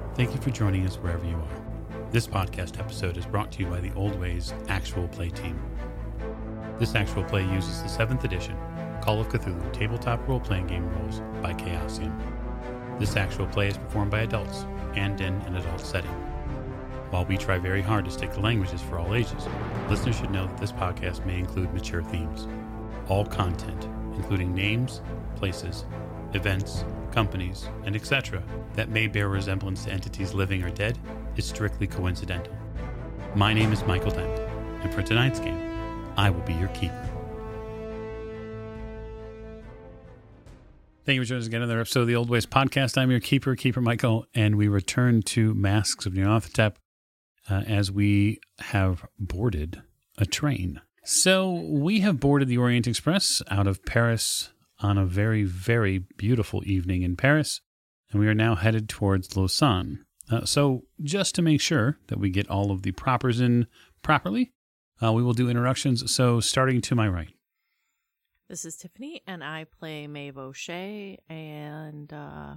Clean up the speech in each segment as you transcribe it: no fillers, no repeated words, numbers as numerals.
Thank you for joining us wherever you are. This podcast episode is brought to you by the Old Ways Actual Play team. This actual play uses the 7th edition Call of Cthulhu tabletop role-playing game rules by Chaosium. This actual play is performed by adults and in an adult setting. While we try very hard to stick to languages for all ages, listeners should know that this podcast may include mature themes. All content, including names, places, events, companies, and etc., that may bear resemblance to entities living or dead, is strictly coincidental. My name is Michael Dent, and for tonight's game, I will be your keeper. Thank you for joining us again on another episode of the Old Ways Podcast. I'm your keeper, Keeper Michael, and we return to Masks of Nyarlathotep as we have boarded a train. So we have boarded the Orient Express out of Paris on a very, very beautiful evening in Paris, and we are now headed towards Lausanne. So just to make sure that we get all of the propers in properly, we will do introductions. So starting to my right. This is Tiffany, and I play Maeve O'Shea, and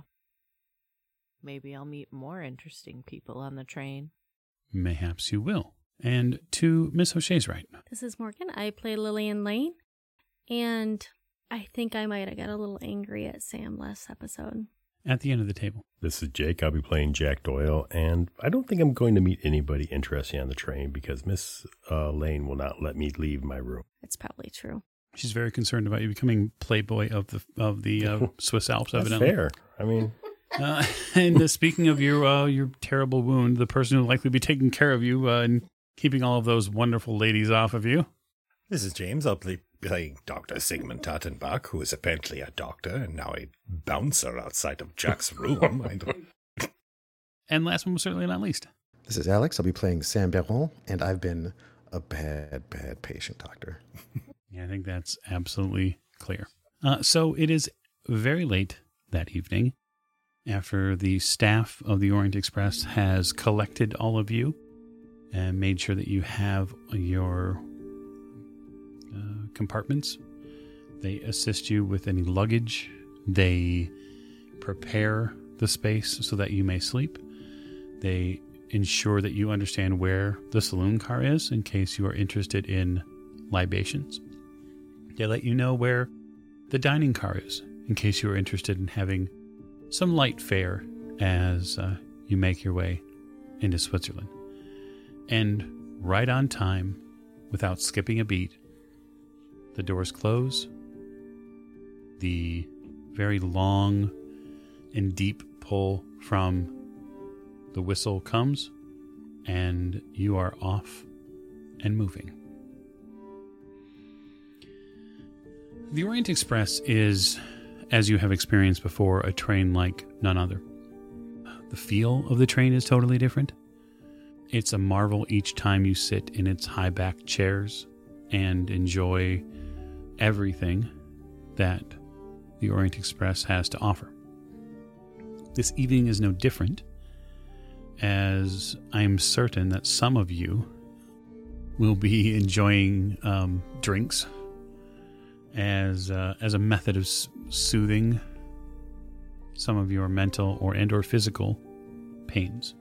maybe I'll meet more interesting people on the train. Mayhaps you will. And to Miss O'Shea's right. This is Morgan. I play Lillian Lane, and I think I might have got a little angry at Sam last episode. At the end of the table. This is Jake. I'll be playing Jack Doyle, and I don't think I'm going to meet anybody interesting on the train because Miss Lane will not let me leave my room. It's probably true. She's very concerned about you becoming playboy of the Swiss Alps, That's evidently. fair. I mean... and speaking of your terrible wound, the person who will likely be taking care of you and keeping all of those wonderful ladies off of you. This is James. I'll be playing Dr. Sigmund Tattenbach, who is apparently a doctor and now a bouncer outside of Jack's room. And last one, but certainly not least. This is Alex. I'll be playing Sam Baron, and I've been a bad patient doctor. Yeah, I think that's absolutely clear. So it is very late that evening after the staff of the Orient Express has collected all of you and made sure that you have your compartments. They assist you with any luggage. They prepare the space so that you may sleep. They ensure that you understand where the saloon car is in case you are interested in libations. They let you know where the dining car is in case you are interested in having some light fare as you make your way into Switzerland. And right on time, without skipping a beat, the doors close. The very long and deep pull from the whistle comes, and you are off and moving. The Orient Express is, as you have experienced before, a train like none other. The feel of the train is totally different. It's a marvel each time you sit in its high-backed chairs and enjoy everything that the Orient Express has to offer. This evening is no different, as I am certain that some of you will be enjoying drinks as a method of soothing some of your mental or physical pains.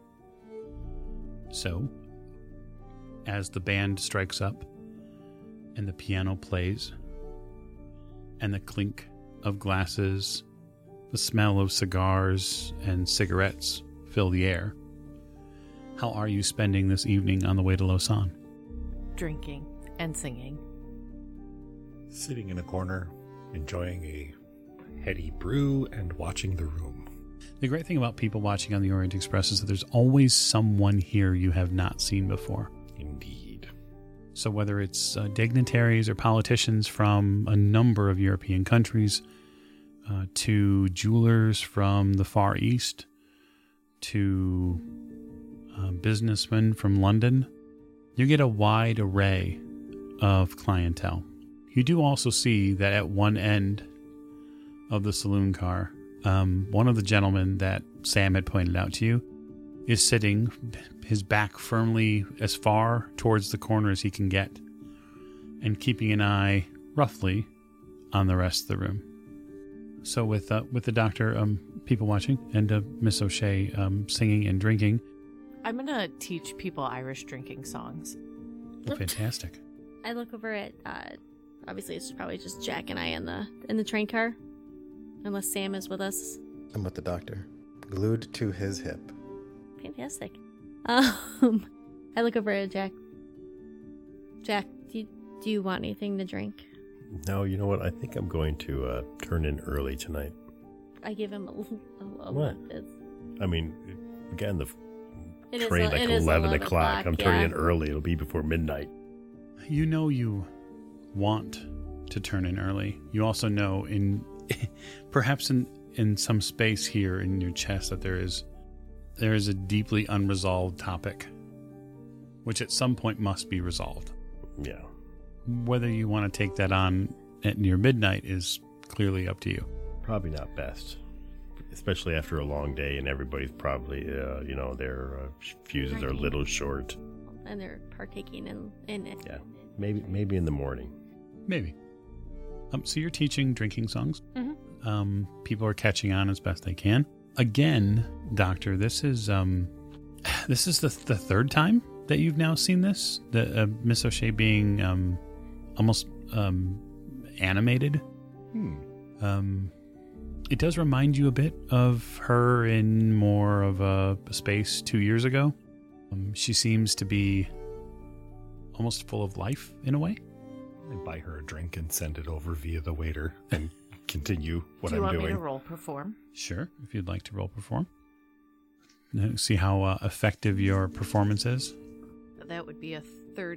So, as the band strikes up and the piano plays and the clink of glasses, the smell of cigars and cigarettes fill the air, how are you spending this evening on the way to Lausanne? Drinking and singing. Sitting in a corner, enjoying a heady brew and watching the room. The great thing about people watching on the Orient Express is that there's always someone here you have not seen before. Indeed. So whether it's dignitaries or politicians from a number of European countries, to jewelers from the Far East, to businessmen from London, you get a wide array of clientele. You do also see that at one end of the saloon car, one of the gentlemen that Sam had pointed out to you is sitting, his back firmly as far towards the corner as he can get, and keeping an eye, roughly, on the rest of the room. So with the doctor, people watching, and Miss O'Shea singing and drinking. I'm going to teach people Irish drinking songs. Oh, fantastic. I look over at, obviously it's probably just Jack and I in the train car, unless Sam is with us. I'm with the doctor, glued to his hip. Fantastic. I look over at Jack. Jack, do you want anything to drink? No, you know what? I think I'm going to turn in early tonight. I give him a What? It's, I mean, again, the it is train a- like it is 11 o'clock. I'm turning yeah. in early. It'll be before midnight. You know you want to turn in early. You also know perhaps in some space here in your chest that there is a deeply unresolved topic, which at some point must be resolved. Yeah. Whether you want to take that on at near midnight is clearly up to you. Probably not best, especially after a long day and everybody's probably, their fuses are a little short. And they're partaking in it. Yeah, maybe in the morning. Maybe. So you're teaching drinking songs. Mm-hmm. People are catching on as best they can. Again, Doctor, this is the third time that you've now seen this. The Miss O'Shea being almost animated. It does remind you a bit of her in more of a space 2 years ago. She seems to be almost full of life in a way. I buy her a drink and send it over via the waiter and continue what Do you I'm want doing. me to roll perform? Sure, if you'd like to roll perform. Now, see how effective your performance is. That would be a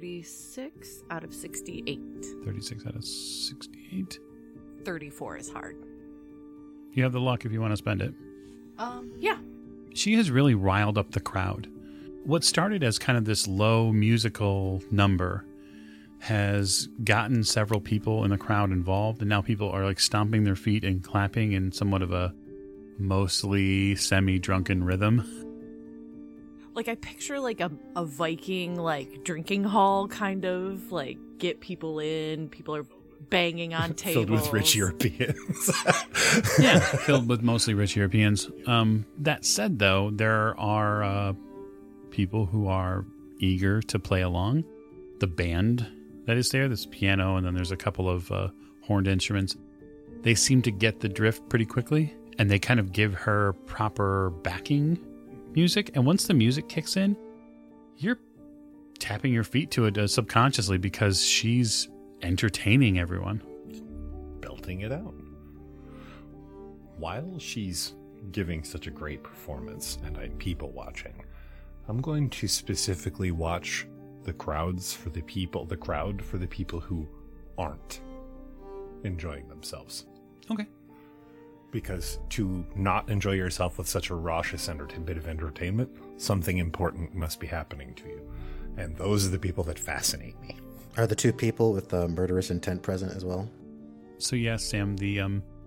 36 out of 68. 36 out of 68. 34 is hard. You have the luck if you want to spend it. Yeah. She has really riled up the crowd. What started as kind of this low musical number has gotten several people in the crowd involved, and now people are like stomping their feet and clapping in somewhat of a mostly semi-drunken rhythm. Like, I picture like a Viking like drinking hall kind of, like, get people in, people are banging on tables. Filled with rich Europeans. Yeah, filled with mostly rich Europeans. That said, though, there are people who are eager to play along. The band that is there's piano, and then there's a couple of horned instruments. They seem to get the drift pretty quickly, and they kind of give her proper backing music. And once the music kicks in, you're tapping your feet to it subconsciously because she's entertaining everyone. Belting it out. While she's giving such a great performance and I'm people watching, I'm going to specifically watch the crowd for the people who aren't enjoying themselves. Okay. Because to not enjoy yourself with such a raucous bit of entertainment, something important must be happening to you. And those are the people that fascinate me. Are the two people with the murderous intent present as well? So yes, Sam, the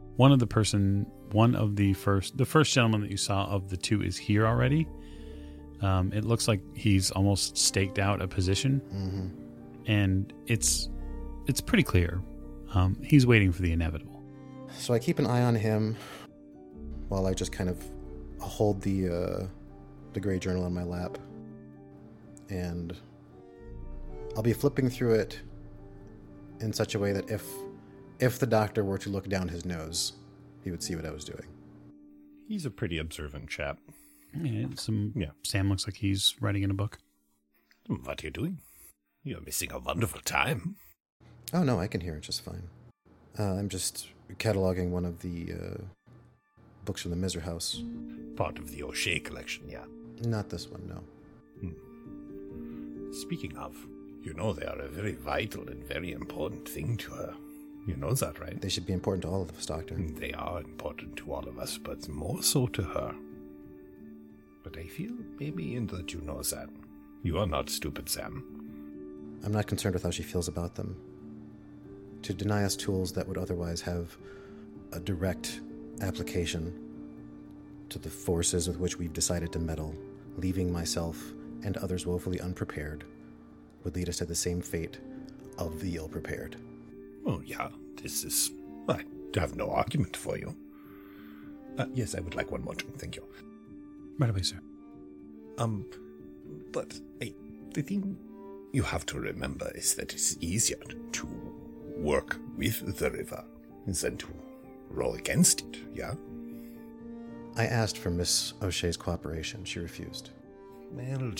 first gentleman that you saw of the two is here already. It looks like he's almost staked out a position, and it's pretty clear. He's waiting for the inevitable. So I keep an eye on him while I just kind of hold the gray journal on my lap, and I'll be flipping through it in such a way that if the doctor were to look down his nose, he would see what I was doing. He's a pretty observant chap. Yeah, Sam looks like he's writing in a book. What are you doing? You're missing a wonderful time. Oh no, I can hear it just fine. I'm just cataloging one of the books from the Miser House. Part of the O'Shea collection, yeah. Not this one, no. Speaking of, you know they are a very vital and very important thing to her. You know that, right? They should be important to all of us, Doctor. They are important to all of us, but more so to her. But I feel maybe in that you know that. You are not stupid, Sam. I'm not concerned with how she feels about them. To deny us tools that would otherwise have a direct application to the forces with which we've decided to meddle, leaving myself and others woefully unprepared, would lead us to the same fate of the ill-prepared. Oh, yeah, I have no argument for you. Yes, I would like one more drink, thank you. Right away, sir. But the thing you have to remember is that it's easier to work with the river than to roll against it, yeah? I asked for Miss O'Shea's cooperation. She refused. Well,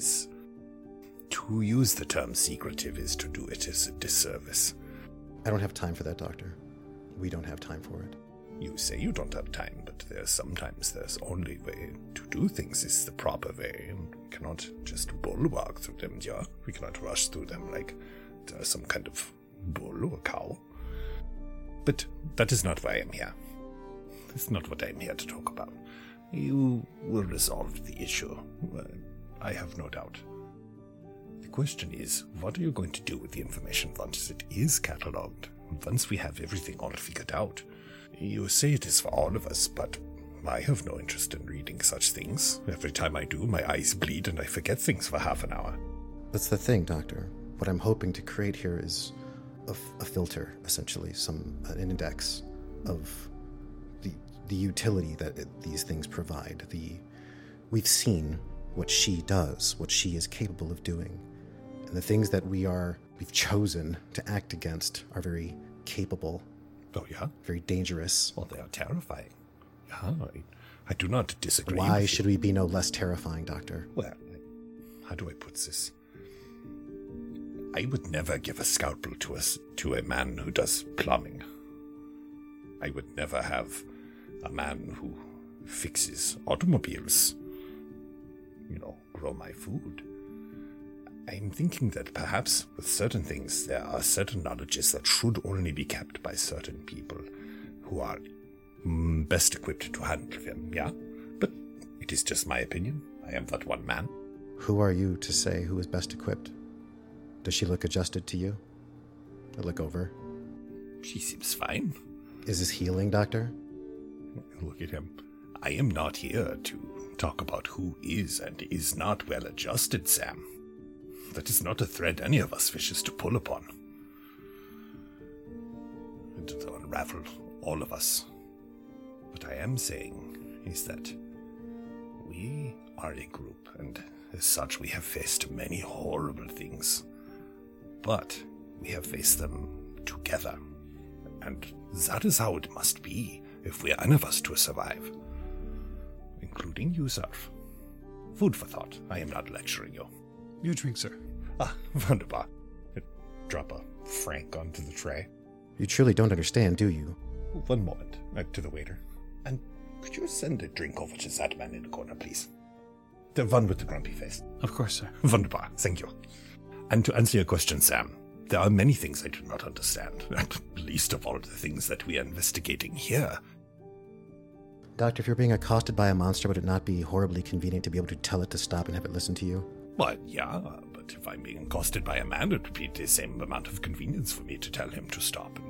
to use the term secretive is to do it as a disservice. I don't have time for that, Doctor. We don't have time for it. You say you don't have time, but sometimes there's only way to do things is the proper way, and we cannot just bulwark through them, yeah? We cannot rush through them like they're some kind of bull or cow. But that is not why I'm here. That's not what I'm here to talk about. You will resolve the issue, I have no doubt. The question is, what are you going to do with the information once it is catalogued? Once we have everything all figured out? You say it is for all of us, but I have no interest in reading such things. Every time I do, my eyes bleed and I forget things for half an hour. That's the thing, Doctor. What I'm hoping to create here is a filter, essentially, an index of the utility that these things provide. We've seen what she does, what she is capable of doing. And the things that we've chosen to act against are very capable. Oh, yeah? Very dangerous. Well, they are terrifying. Yeah, I do not disagree. Why should we be no less terrifying, Doctor? Well, how do I put this? I would never give a scalpel to a man who does plumbing. I would never have a man who fixes automobiles, grow my food. I'm thinking that perhaps with certain things there are certain knowledges that should only be kept by certain people who are best equipped to handle them, yeah? But it is just my opinion. I am but one man. Who are you to say who is best equipped? Does she look adjusted to you? I look over. She seems fine. Is this healing, Doctor? Look at him. I am not here to talk about who is and is not well adjusted, Sam. That is not a thread any of us wishes to pull upon. And to unravel all of us. What I am saying is that we are a group, and as such we have faced many horrible things. But we have faced them together. And that is how it must be if we are any of us to survive. Including you, Surf. Food for thought. I am not lecturing you. Your drink, sir. Ah, wunderbar. Drop a franc onto the tray. You truly don't understand, do you? One moment. To the waiter. And could you send a drink over to that man in the corner, please? The one with the grumpy face. Of course, sir. Wunderbar. Thank you. And to answer your question, Sam, there are many things I do not understand, and least of all the things that we are investigating here. Doctor, if you're being accosted by a monster, would it not be horribly convenient to be able to tell it to stop and have it listen to you? Well, yeah, but if I'm being accosted by a man, it would be the same amount of convenience for me to tell him to stop.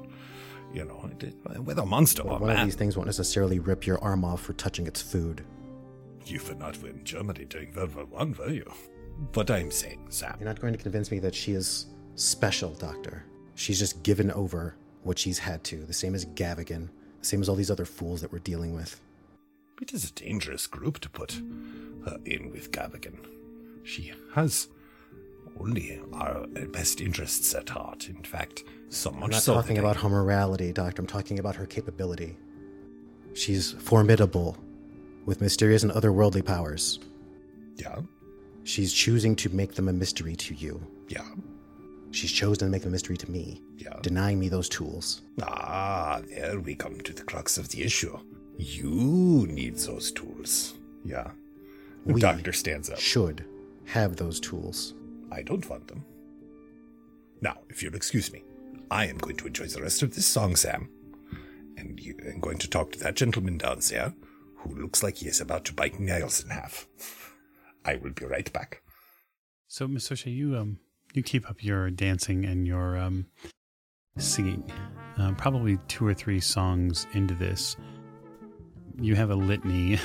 And, whether monster or one man. One of these things won't necessarily rip your arm off for touching its food. You were not in Germany during World War I, were you? What I'm saying, Sam. You're not going to convince me that she is special, Doctor. She's just given over what she's had to, the same as Gavigan, the same as all these other fools that we're dealing with. It is a dangerous group to put her in with Gavigan. She has only our best interests at heart. In fact, so much so. I'm not talking about her morality, Doctor. I'm talking about her capability. She's formidable, with mysterious and otherworldly powers. Yeah? She's choosing to make them a mystery to you. Yeah? She's chosen to make them a mystery to me. Yeah? Denying me those tools. Ah, there we come to the crux of the issue. You need those tools. Yeah? The doctor stands up. Should have those tools. I don't want them. Now, if you'll excuse me, I am going to enjoy the rest of this song, Sam. And I'm going to talk to that gentleman down there who looks like he is about to bite nails in half. I will be right back. So, Miss O'Shea, you keep up your dancing and your singing. Probably 2 or 3 songs into this, you have a litany,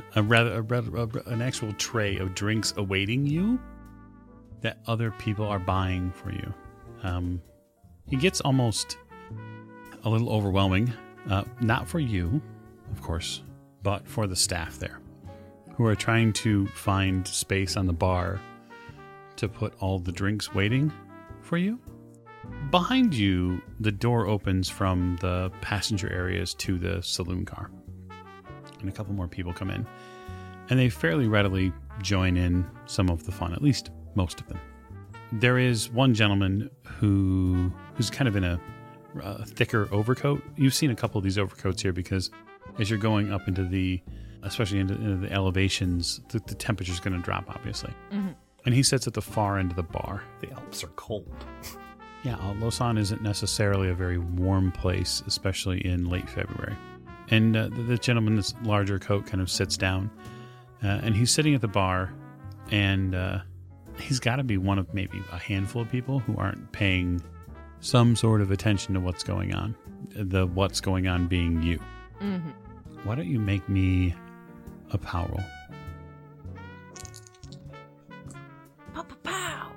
an actual tray of drinks awaiting you that other people are buying for you. It gets almost a little overwhelming. Not for you, of course. but for the staff there, who are trying to find space on the bar to put all the drinks waiting for you. Behind you, the door opens from the passenger areas to the saloon car. And a couple more people come in. And they fairly readily join in some of the fun, at least most of them. There is one gentleman who's kind of in a thicker overcoat. You've seen a couple of these overcoats here because as you're going up into especially into the elevations, the temperature's going to drop, obviously. Mm-hmm. And he sits at the far end of the bar. The Alps are cold. Yeah, Lausanne isn't necessarily a very warm place, especially in late February. And the gentleman in this larger coat kind of sits down, and he's sitting at the bar, and he's got to be one of maybe a handful of people who aren't paying some sort of attention to what's going on. The what's going on being you. Mm-hmm. Why don't you make me a power roll? Pow!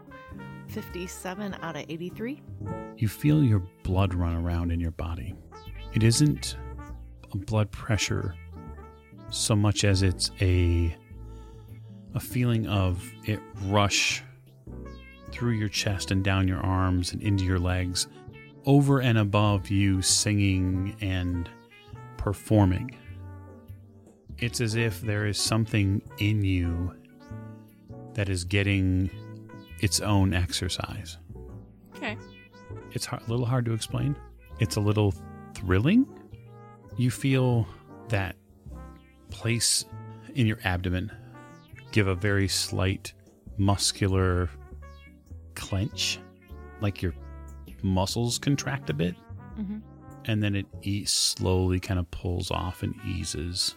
57 out of 83. You feel your blood run around in your body. It isn't a blood pressure so much as it's a feeling of it rush through your chest and down your arms and into your legs, over and above you singing and performing. It's as if there is something in you that is getting its own exercise. Okay. It's a little hard to explain. It's a little thrilling. You feel that place in your abdomen give a very slight muscular clench, like your muscles contract a bit. Mm-hmm. And then it slowly kind of pulls off and eases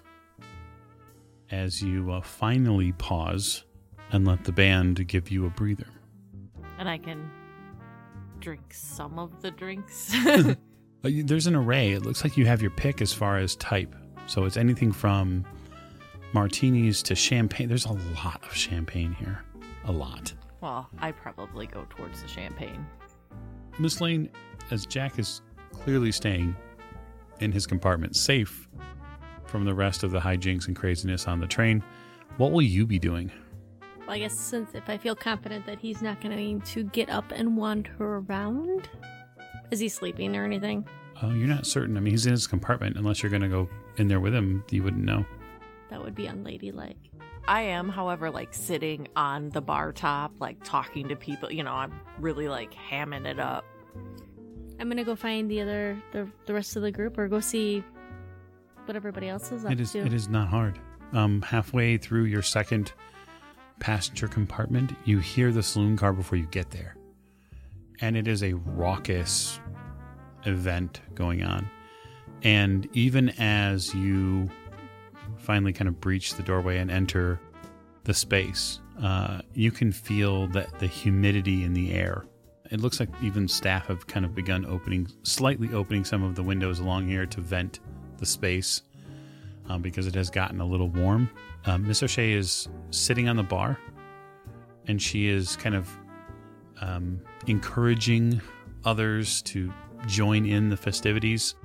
as you finally pause and let the band give you a breather. And I can drink some of the drinks. There's an array. It looks like you have your pick as far as type. So it's anything from martinis to champagne. There's a lot of champagne here. A lot. Well, I probably go towards the champagne. Miss Lane, as Jack is clearly staying in his compartment safe from the rest of the hijinks and craziness on the train, what will you be doing? Well, I guess since if I feel confident that he's not going to get up and wander around. Is he sleeping or anything? You're not certain. I mean, he's in his compartment. Unless you're going to go in there with him, you wouldn't know. That would be unladylike. I am, however, sitting on the bar top, talking to people. I'm really hamming it up. I'm gonna go find the rest of the group, or go see what everybody else is up to. It is not hard. Halfway through your second passenger compartment, you hear the saloon car before you get there, and it is a raucous event going on. And even as you finally kind of breach the doorway and enter the space, you can feel that the humidity in the air. It looks like even staff have kind of begun slightly opening some of the windows along here to vent the space because it has gotten a little warm. Miss O'Shea is sitting on the bar, and she is kind of encouraging others to join in the festivities.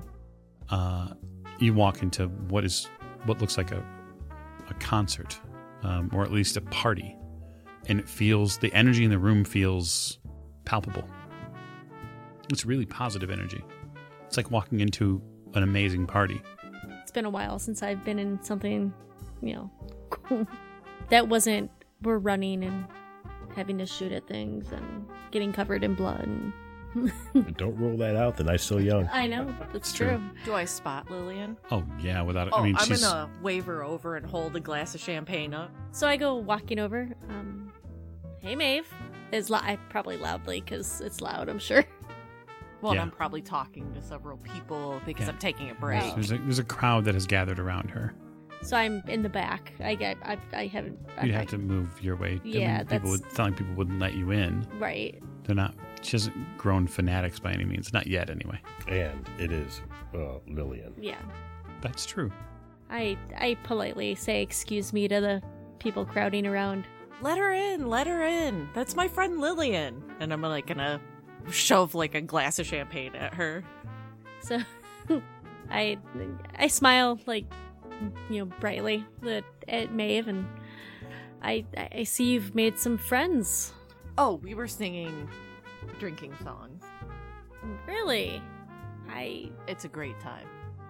You walk into what looks like a concert, or at least a party, and the energy in the room feels palpable. It's really positive energy. It's like walking into an amazing party. It's been a while since I've been in something, cool. That wasn't, we're running and having to shoot at things and getting covered in blood. Don't rule that out. The night's still young. I know, that's True. true. Do I spot Lillian? Oh yeah, without it. Oh, I mean, I'm she's gonna wave her over and hold a glass of champagne up. So I go walking over. Hey, Maeve. Probably loudly, because it's loud, I'm sure. Well, Yeah. I'm probably talking to several people because Yeah. I'm taking a break. Oh. there's a crowd that has gathered around her. So I'm in the back. I haven't. You'd have to move your way. Yeah, it's not like people wouldn't let you in. Right. They're not. She hasn't grown fanatics by any means. Not yet, anyway. And it is Lillian. Yeah. That's true. I politely say excuse me to the people crowding around. Let her in. That's my friend Lillian. And I'm gonna shove a glass of champagne at her. So I smile brightly at Maeve, and I see you've made some friends. Oh, we were singing drinking songs. Really? It's a great time.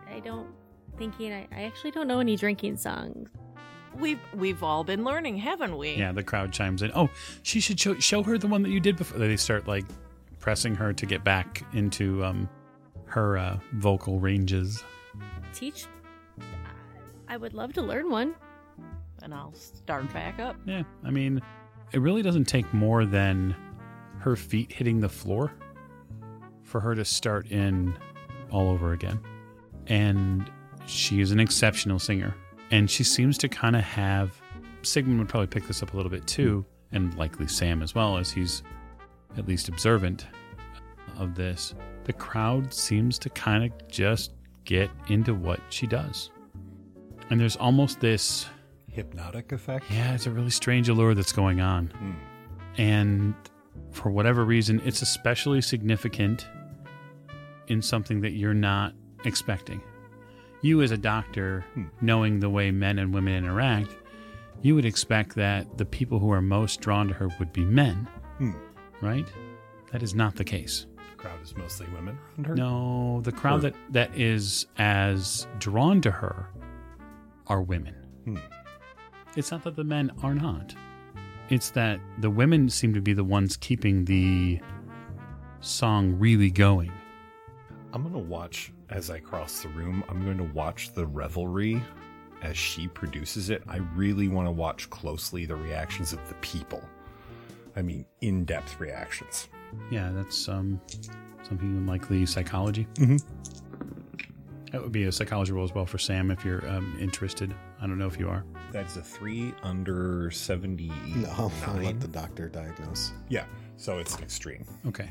I actually don't know any drinking songs. We've all been learning, haven't we? Yeah, the crowd chimes in. Oh, she should show her the one that you did before. They start like pressing her to get back into her vocal ranges. Teach? I would love to learn one. And I'll start back up. Yeah, I mean, it really doesn't take more than her feet hitting the floor for her to start in all over again. And she is an exceptional singer. And she seems to kind of have... Sigmund would probably pick this up a little bit too, and likely Sam as well, as he's at least observant of this. The crowd seems to kind of just get into what she does. And there's almost this... Hypnotic effect? Yeah, it's a really strange allure that's going on. And for whatever reason, it's especially significant in something that you're not expecting. You as a doctor, knowing the way men and women interact, you would expect that the people who are most drawn to her would be men, right? That is not the case. The crowd is mostly women around her? No, the crowd that is as drawn to her are women. It's not that the men are not. It's that the women seem to be the ones keeping the song really going. I'm going to watch, as I cross the room, I'm going to watch the revelry as she produces it. I really want to watch closely the reactions of the people. I mean, in-depth reactions. Yeah, that's something likely psychology. That would be a psychology roll as well for Sam if you're interested. I don't know if you are. That's a 3 under 79. No, I'll let the doctor diagnose. Yeah, so it's an extreme. Okay.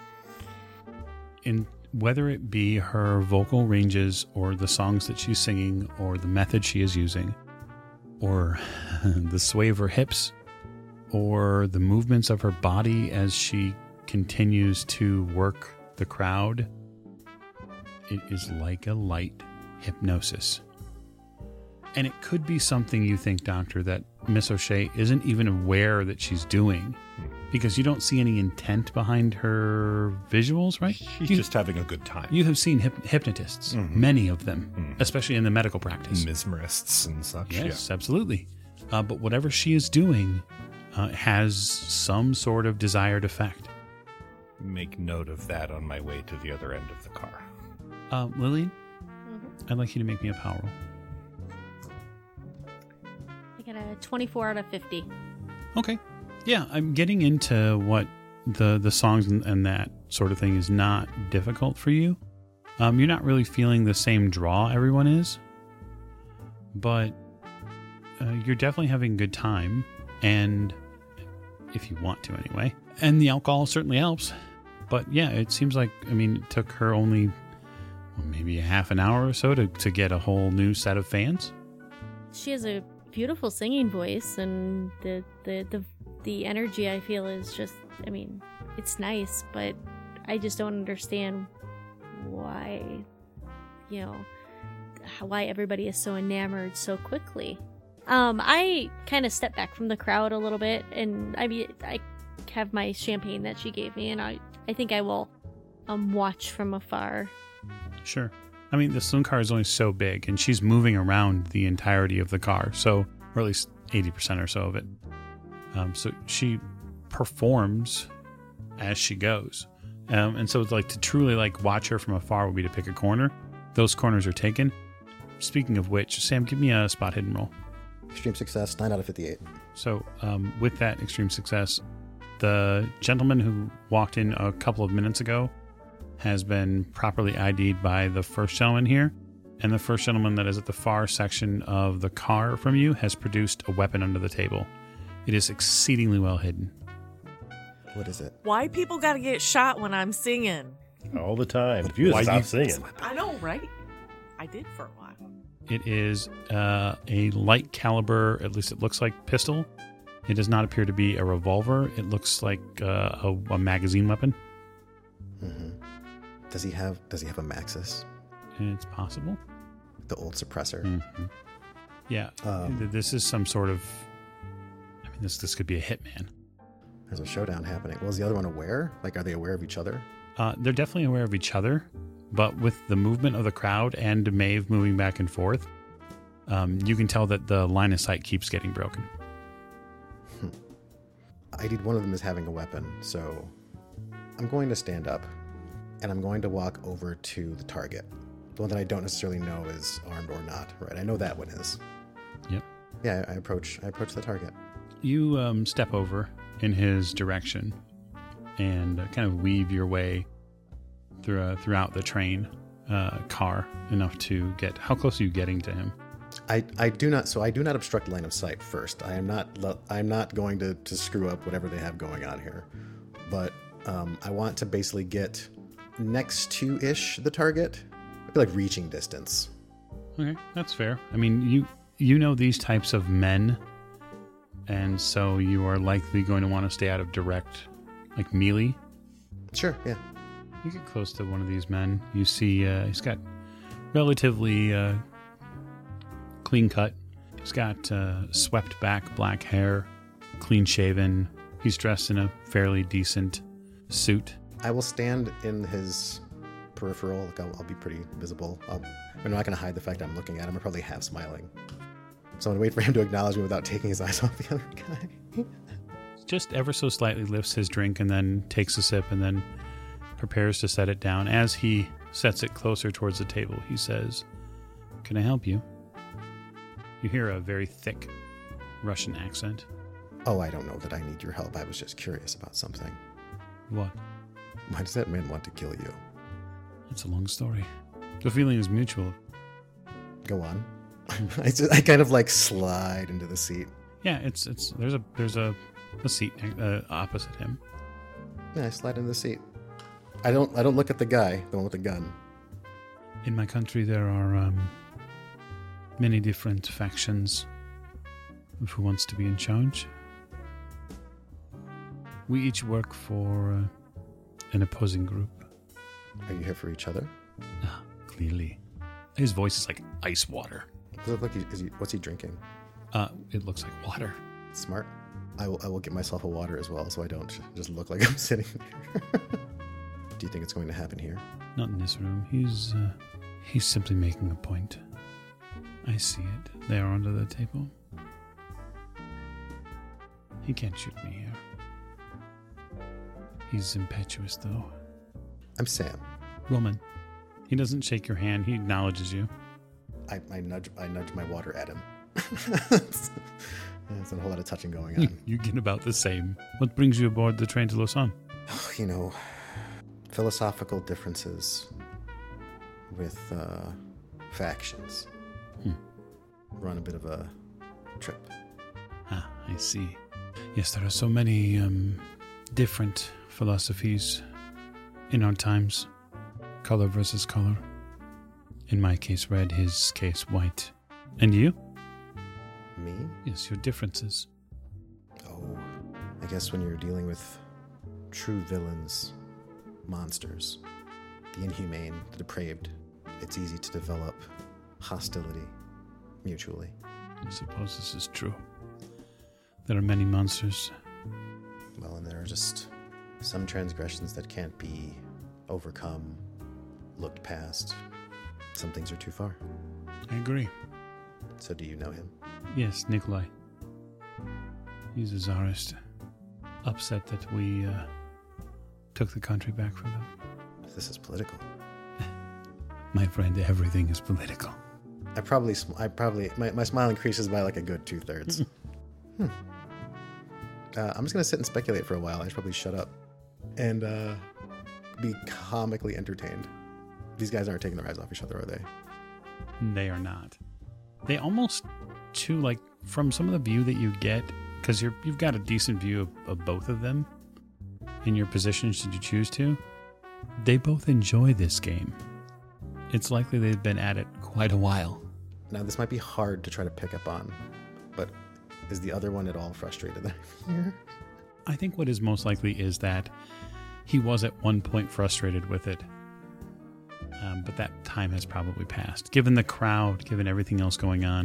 In whether it be her vocal ranges or the songs that she's singing or the method she is using or the sway of her hips or the movements of her body as she continues to work the crowd, it is like a light hypnosis. And it could be something you think, Doctor, that Miss O'Shea isn't even aware that she's doing because you don't see any intent behind her visuals, right? She's just having a good time. You have seen hypnotists, many of them, especially in the medical practice. Mesmerists and such. Yes, absolutely. But whatever she is doing has some sort of desired effect. Make note of that on my way to the other end of the car. Lillian, I'd like you to make me a power roll. I got a 24 out of 50. Okay. Yeah, I'm getting into what the songs and that sort of thing is not difficult for you. You're not really feeling the same draw everyone is, but you're definitely having a good time, and if you want to anyway. And the alcohol certainly helps. But yeah, it seems like, it took her only maybe a half an hour or so to get a whole new set of fans. She has a beautiful singing voice, and the energy I feel is just, it's nice, but I just don't understand why, why everybody is so enamored so quickly. I kind of step back from the crowd a little bit, and I have my champagne that she gave me, and I think I will watch from afar. Sure. The saloon car is only so big, and she's moving around the entirety of the car, or at least 80% or so of it. So she performs as she goes. And so it's like to truly watch her from afar would be to pick a corner. Those corners are taken. Speaking of which, Sam, give me a spot hidden roll. Extreme success, 9 out of 58. So with that extreme success, the gentleman who walked in a couple of minutes ago has been properly ID'd by the first gentleman here. And the first gentleman that is at the far section of the car from you has produced a weapon under the table. It is exceedingly well hidden. What is it? Why people gotta get shot when I'm singing? All the time. If you would stop singing. I know, right? I did for a while. It is a light caliber, at least it looks like, pistol. It does not appear to be a revolver. It looks like a magazine weapon. Mm-hmm. Does he have a Maxis? It's possible. The old suppressor. Mm-hmm. Yeah, this is some sort of... I mean, this could be a hitman. There's a showdown happening. Well, is the other one aware? Like, are they aware of each other? They're definitely aware of each other, but with the movement of the crowd and Maeve moving back and forth, you can tell that the line of sight keeps getting broken. I need one of them is having a weapon, so I'm going to stand up, and I'm going to walk over to the target. The one that I don't necessarily know is armed or not, right? I know that one is. Yep. Yeah, I approach the target. You step over in his direction and kind of weave your way throughout the train car enough to get... How close are you getting to him? I do not obstruct line of sight first. I'm not going to screw up whatever they have going on here. But I want to basically get next to-ish the target. I feel like reaching distance. Okay, that's fair. I mean, you know these types of men, and so you are likely going to want to stay out of direct, like, melee. Sure, yeah. You get close to one of these men. You see he's got relatively clean cut. He's got swept back black hair, clean shaven. He's dressed in a fairly decent suit. I will stand in his peripheral. Like I'll be pretty visible. I'm not going to hide the fact I'm looking at him. I'm probably half smiling. So I'm going to wait for him to acknowledge me without taking his eyes off the other guy. Just ever so slightly lifts his drink and then takes a sip and then prepares to set it down. As he sets it closer towards the table, he says, "Can I help you?" You hear a very thick Russian accent. Oh, I don't know that I need your help. I was just curious about something. What? Why does that man want to kill you? It's a long story. The feeling is mutual. Go on. I kind of like slide into the seat. Yeah, there's a seat opposite him. Yeah, I slide into the seat. I don't look at the guy, the one with the gun. In my country, there are many different factions of who wants to be in charge. We each work for an opposing group. Are you here for each other? Clearly. His voice is like ice water. Does it look what's he drinking? It looks like water. Smart. I will get myself a water as well, so I don't just look like I'm sitting there. Do you think it's going to happen here? Not in this room. He's simply making a point. I see it. They are under the table. He can't shoot me here. He's impetuous, though. I'm Sam. Roman. He doesn't shake your hand. He acknowledges you. I nudge my water at him. There's a whole lot of touching going on. You get about the same. What brings you aboard the train to Lausanne? Philosophical differences with factions. We're on a bit of a trip. Ah, I see. Yes, there are so many different philosophies in our times. Color versus color. In my case, red. His case, white. And you? Me? Yes, your differences. Oh, I guess when you're dealing with true villains, monsters, the inhumane, the depraved, it's easy to develop hostility mutually. I suppose this is true. There are many monsters. Well, and there are just some transgressions that can't be overcome, looked past. Some things are too far. I agree. So do you know him? Yes, Nikolai. He's a czarist. Upset that we took the country back from them. This is political. My friend, everything is political. My smile increases by like a good 2/3. I'm just going to sit and speculate for a while. I should probably shut up and be comically entertained. These guys aren't taking their eyes off each other, are they? They are not. They almost, too, like, from some of the view that you get, because you've got a decent view of both of them in your position should you choose to, they both enjoy this game. It's likely they've been at it quite a while. Now, this might be hard to try to pick up on, but is the other one at all frustrated that I'm here? I think what is most likely is that he was at one point frustrated with it, but that time has probably passed. Given the crowd, given everything else going on,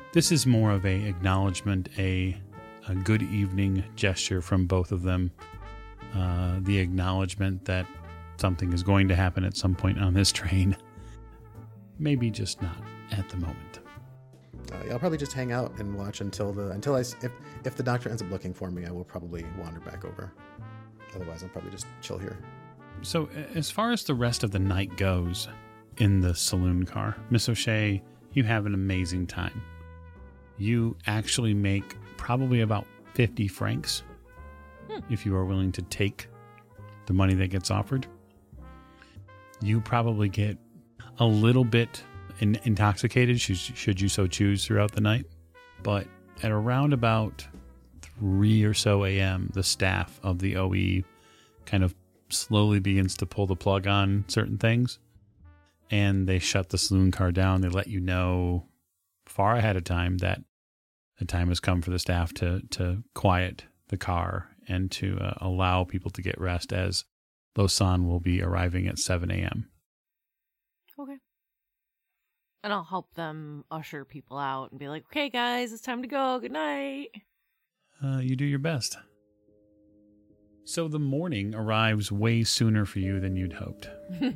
This is more of a acknowledgement, a good evening gesture from both of them. The acknowledgement that something is going to happen at some point on this train. Maybe just not at the moment. I'll probably just hang out and watch if the doctor ends up looking for me, I will probably wander back over. Otherwise, I'll probably just chill here. So, as far as the rest of the night goes in the saloon car, Miss O'Shea, you have an amazing time. You actually make probably about 50 francs if you are willing to take the money that gets offered. You probably get a little bit intoxicated, should you so choose, throughout the night. But at around about 3 or so a.m., the staff of the OE kind of slowly begins to pull the plug on certain things. And they shut the saloon car down. They let you know far ahead of time that the time has come for the staff to quiet the car and to allow people to get rest, as Lausanne will be arriving at 7 a.m. Okay. And I'll help them usher people out and be like, okay, guys, it's time to go. Good night. You do your best. So the morning arrives way sooner for you than you'd hoped.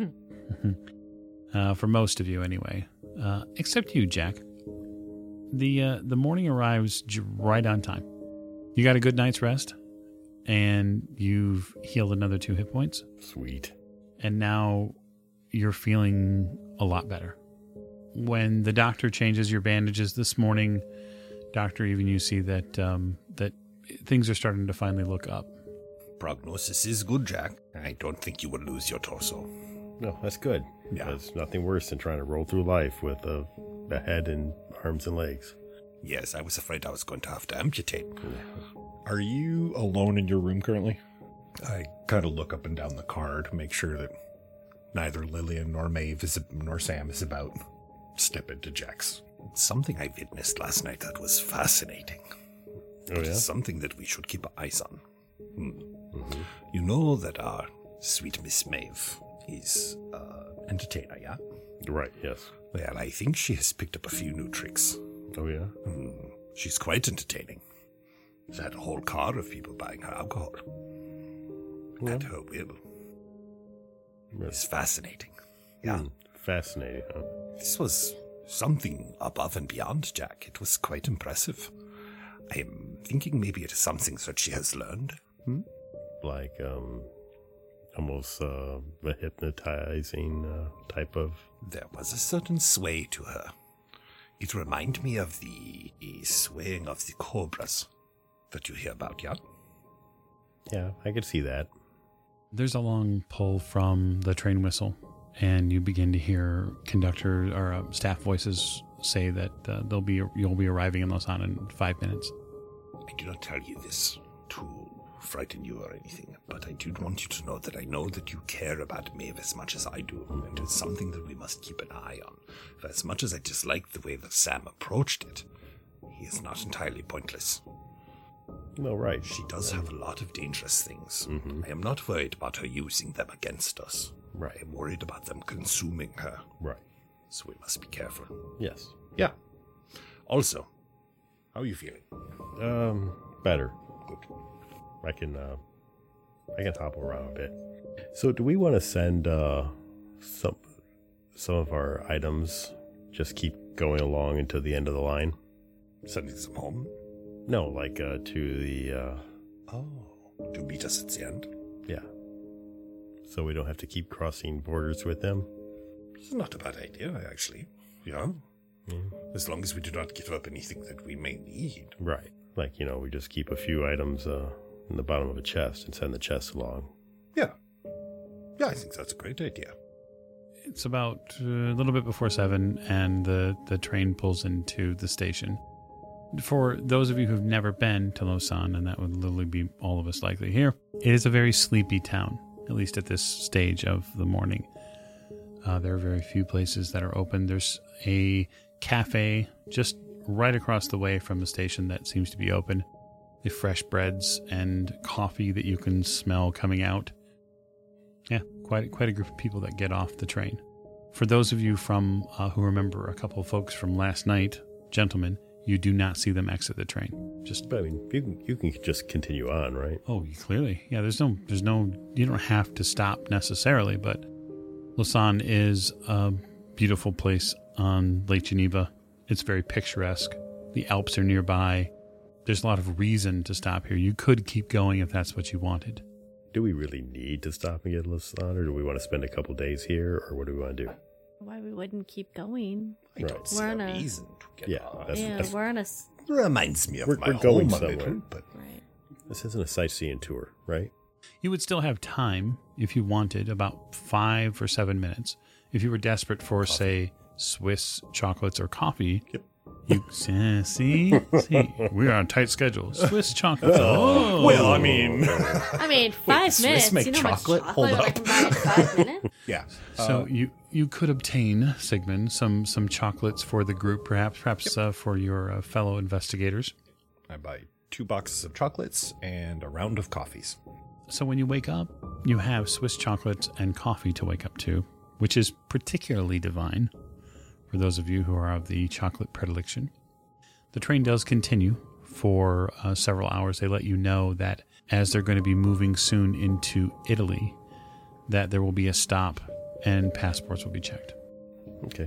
For most of you, anyway. Except you, Jack. The morning arrives right on time. You got a good night's rest, and you've healed another 2 hit points. Sweet. And now you're feeling a lot better. When the doctor changes your bandages this morning, Doctor, even you see that that things are starting to finally look up. Prognosis is good, Jack. I don't think you will lose your torso. No, that's good. Yeah. There's nothing worse than trying to roll through life with a head and arms and legs. Yes, I was afraid I was going to have to amputate. Are you alone in your room currently? I kind of look up and down the car to make sure that neither Lillian nor Maeve nor Sam is about. Step into Jack's. Something I witnessed last night that was fascinating. Oh, yeah? Something that we should keep eyes on. Mm-hmm. You know that our sweet Miss Maeve is entertainer, yeah? Right, yes. Well, I think she has picked up a few new tricks. Oh, yeah? She's quite entertaining. She's had a whole car of people buying her alcohol. Yeah. At her will. It's fascinating. Yeah. Fascinating, huh? This was something above and beyond, Jack. It was quite impressive. I am thinking maybe it is something that she has learned. Like, almost the hypnotizing type of... There was a certain sway to her. It reminded me of the swaying of the cobras that you hear about, yeah? Yeah, I could see that. There's a long pull from the train whistle, and you begin to hear conductor or staff voices say that you'll be arriving in Lausanne in 5 minutes. I do not tell you this to frighten you or anything, but I do want you to know that I know that you care about Maeve as much as I do, and it's something that we must keep an eye on. For as much as I dislike the way that Sam approached it, he is not entirely pointless. No, right. She does have a lot of dangerous things. Mm-hmm. I am not worried about her using them against us. Right. I am worried about them consuming her. Right. So we must be careful. Yes. Yeah. Also, how are you feeling? Better. Good. I can hobble around a bit. So do we want to send some of our items, just keep going along until the end of the line? Sending some home? No, like to the to meet us at the end? Yeah. So we don't have to keep crossing borders with them? It's not a bad idea, actually. Yeah. As long as we do not give up anything that we may need. Right. Like, we just keep a few items in the bottom of a chest and send the chest along. Yeah. Yeah, I think that's a great idea. It's about a little bit before 7, and the train pulls into the station. For those of you who've never been to Lausanne, and that would literally be all of us likely here, it is a very sleepy town, at least at this stage of the morning. There are very few places that are open. There's a cafe just right across the way from the station that seems to be open. The fresh breads and coffee that you can smell coming out. Yeah, quite a group of people that get off the train. For those of you from who remember a couple of folks from last night, gentlemen, You do not see them exit the train. But I mean, you can just continue on, right? Oh, clearly. Yeah, there's no, you don't have to stop necessarily, but Lausanne is a beautiful place on Lake Geneva. It's very picturesque. The Alps are nearby. There's a lot of reason to stop here. You could keep going if that's what you wanted. Do we really need to stop and get Lausanne, or do we want to spend a couple days here, or what do we want to do? Why we wouldn't keep going? I don't see We're a on a- reason to get Yeah, on. that's- We're on a... Reminds me of We're my going home a somewhere. little, but Right. This isn't a sightseeing tour, right? You would still have time if you wanted, about 5 or 7 minutes. If you were desperate for, say, Swiss chocolates or coffee, Yep. you see, we're on a tight schedule. Swiss chocolates. Oh, well, I mean, I mean, 5 Swiss minutes. make You know how much chocolate? chocolate Hold I up. can buy in 5 minutes? yeah. So you could obtain, Sigmund, some chocolates for the group, perhaps for your fellow investigators. I buy 2 boxes of chocolates and a round of coffees. So when you wake up, you have Swiss chocolates and coffee to wake up to, which is particularly divine for those of you who are of the chocolate predilection. The train does continue for several hours. They let you know that as they're going to be moving soon into Italy, that there will be a stop and passports will be checked. Okay.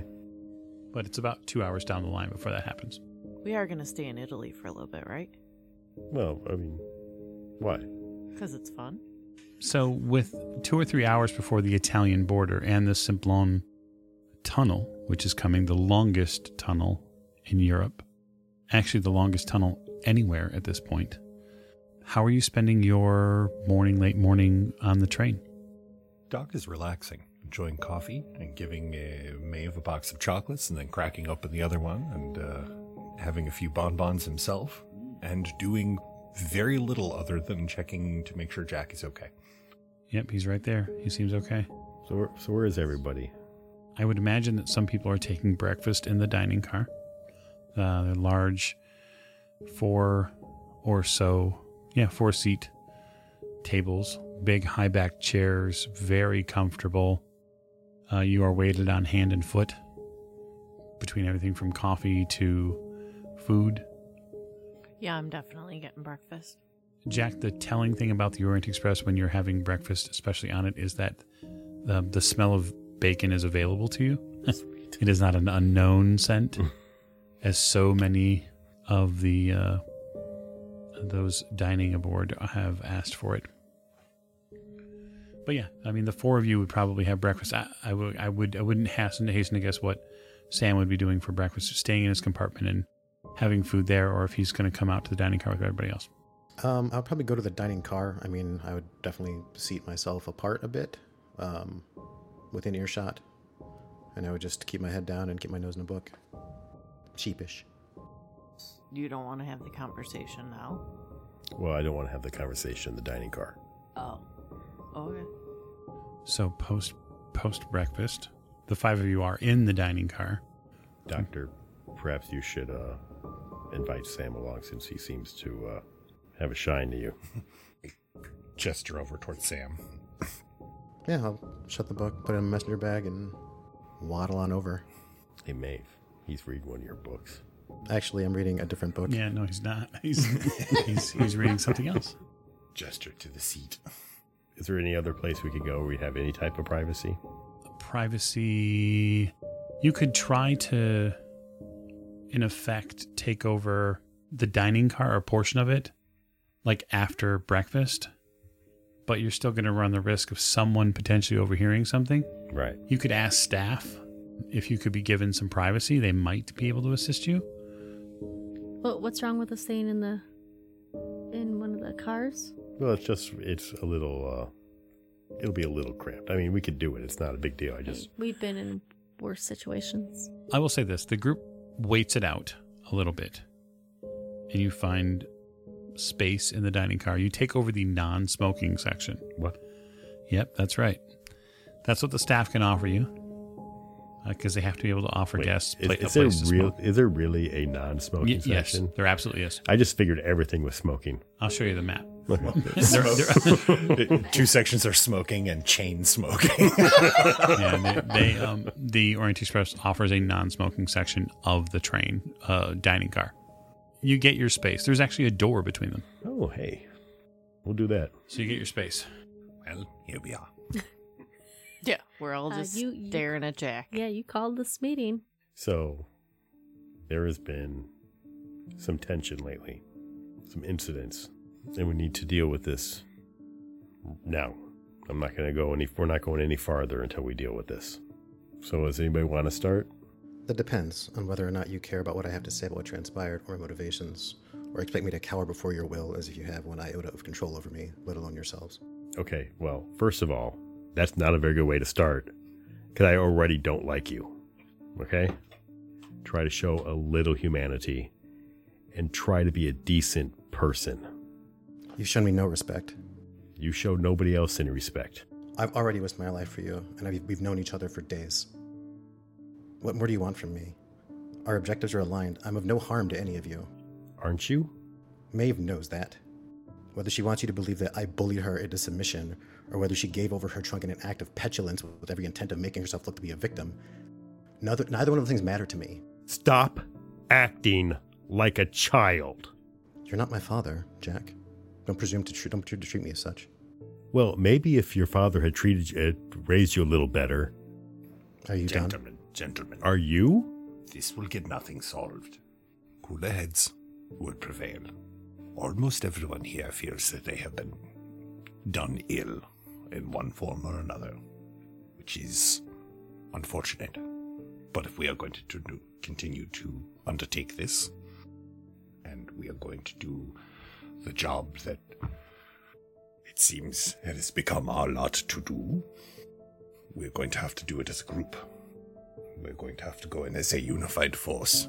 But it's about 2 hours down the line before that happens. We are going to stay in Italy for a little bit, right? Well, I mean, why? Because it's fun. So with 2 or 3 hours before the Italian border and the Simplon tunnel, which is coming, the longest tunnel in Europe, actually the longest tunnel anywhere at this point, how are you spending your late morning on the train? Doc is relaxing, enjoying coffee and giving Maeve a box of chocolates and then cracking open the other one and having a few bonbons himself and doing very little other than checking to make sure Jack is okay. Yep, he's right there. He seems okay. So where is everybody? I would imagine that some people are taking breakfast in the dining car. They're large 4-seat tables, big high-backed chairs, very comfortable. You are weighted on hand and foot between everything from coffee to food. Yeah, I'm definitely getting breakfast. Jack, the telling thing about the Orient Express when you're having breakfast, especially on it, is that the smell of bacon is available to you. It is not an unknown scent, as so many of the those dining aboard have asked for it. But yeah, I mean, the 4 of you would probably have breakfast. I wouldn't hasten to guess what Sam would be doing for breakfast, staying in his compartment and having food there, or if he's going to come out to the dining car with everybody else. I'll probably go to the dining car. I mean, I would definitely seat myself apart a bit, within earshot. And I would just keep my head down and keep my nose in a book. Sheepish. You don't want to have the conversation now? Well, I don't want to have the conversation in the dining car. Oh. Okay. So post breakfast, the 5 of you are in the dining car. Doctor, perhaps you should invite Sam along since he seems to have a shine to you. Gesture over towards Sam. Yeah, I'll shut the book, put it in a messenger bag, and waddle on over. Hey, Maeve, he's reading one of your books. Actually, I'm reading a different book. Yeah, no, he's not. He's reading something else. Gesture to the seat. Is there any other place we could go where we have any type of privacy? Privacy. You could try to, in effect, take over the dining car, or a portion of it, like after breakfast, but you're still going to run the risk of someone potentially overhearing something. Right. You could ask staff if you could be given some privacy. They might be able to assist you. But what's wrong with us staying in one of the cars? Well, it's a little, it'll be a little cramped. I mean, we could do it. It's not a big deal. We've been in worse situations. I will say this. The group waits it out a little bit, and you find space in the dining car. You take over the non-smoking section. What? Yep, that's right. That's what the staff can offer you, because they have to be able to offer guests a place to smoke. Is there really a non-smoking Yes, section? there absolutely is. I just figured everything was smoking. I'll show you the map. Okay. 2 sections are smoking and chain smoking. Yeah, the Orient Express offers a non-smoking section of the train dining car. You get your space. There's actually a door between them. Oh, hey. We'll do that. So you get your space. Well, here we are. Yeah, we're all just you- staring at Jack. Yeah, you called this meeting. So, there has been some tension lately, some incidents, and we need to deal with this now. I'm not going to go we're not going any farther until we deal with this. So, does anybody want to start? That depends on whether or not you care about what I have to say about what transpired or motivations, or expect me to cower before your will as if you have one iota of control over me, let alone yourselves. Okay, well, first of all, that's not a very good way to start, because I already don't like you. Okay? Try to show a little humanity, and try to be a decent person. You've shown me no respect. You show nobody else any respect. I've already risked my life for you, and we've known each other for days. What more do you want from me? Our objectives are aligned. I'm of no harm to any of you. Aren't you? Maeve knows that. Whether she wants you to believe that I bullied her into submission, or whether she gave over her trunk in an act of petulance with every intent of making herself look to be a victim, neither one of those things matter to me. Stop acting like a child. You're not my father, Jack. Don't presume to treat me as such. Well, maybe if your father had raised you a little better. Are you done? Gentlemen, Are you? this will get nothing solved. Cooler heads will prevail. Almost everyone here feels that they have been done ill in one form or another, which is unfortunate. But if we are going to continue to undertake this, and we are going to do the job that it seems it has become our lot to do, we're going to have to do it as a group. We're going to have to go in as a unified force.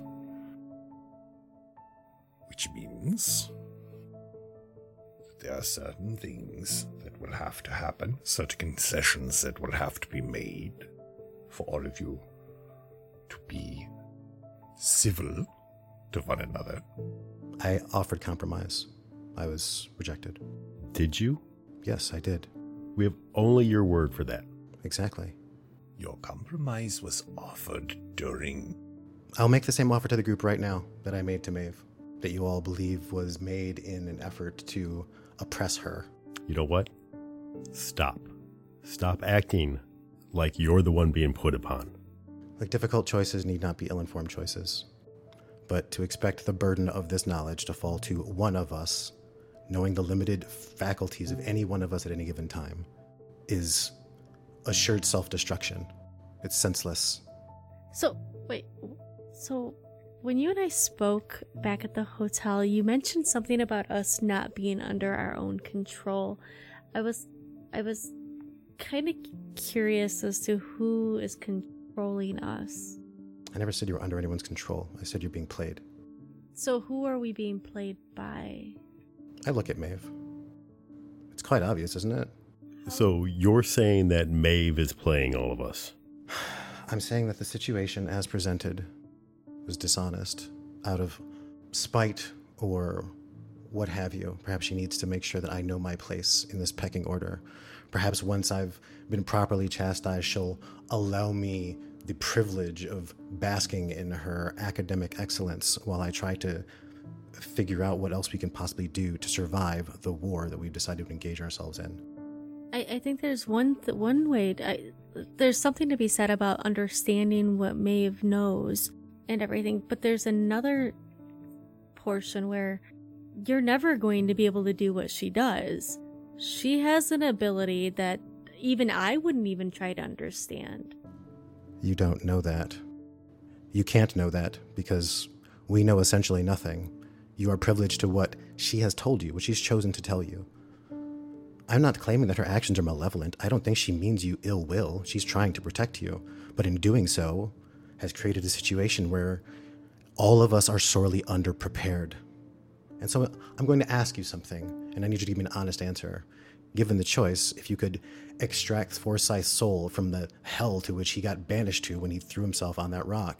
Which means there are certain things that will have to happen, certain concessions that will have to be made for all of you to be civil to one another. I offered compromise. I was rejected. Did you? Yes, I did. We have only your word for that. Exactly. Your compromise was offered during... I'll make the same offer to the group right now that I made to Maeve, that you all believe was made in an effort to oppress her. You know what? Stop. Stop acting like you're the one being put upon. Like, difficult choices need not be ill-informed choices. But to expect the burden of this knowledge to fall to one of us, knowing the limited faculties of any one of us at any given time, is assured self-destruction. It's senseless. So, wait. So, when you and I spoke back at the hotel, you mentioned something about us not being under our own control. I was kind of curious as to who is controlling us. I never said you were under anyone's control. I said you're being played. So who are we being played by? I look at Maeve. It's quite obvious, isn't it? So you're saying that Maeve is playing all of us? I'm saying that the situation as presented was dishonest, out of spite or what have you. Perhaps she needs to make sure that I know my place in this pecking order. Perhaps once I've been properly chastised, she'll allow me the privilege of basking in her academic excellence while I try to figure out what else we can possibly do to survive the war that we've decided to engage ourselves in. I think there's one way. There's something to be said about understanding what Maeve knows and everything, but there's another portion where you're never going to be able to do what she does. She has an ability that even I wouldn't even try to understand. You don't know that. You can't know that because we know essentially nothing. You are privileged to what she has told you, what she's chosen to tell you. I'm not claiming that her actions are malevolent. I don't think she means you ill will. She's trying to protect you. But in doing so, has created a situation where all of us are sorely underprepared. And so I'm going to ask you something, and I need you to give me an honest answer. Given the choice, if you could extract Forsyth's soul from the hell to which he got banished to when he threw himself on that rock,